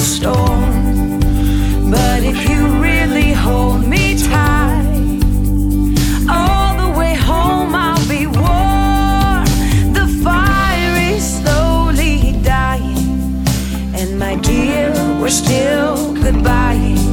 storm. But if you really hold me tight, all the way home I'll be warm. The fire is slowly dying, and my dear, we're still goodbying.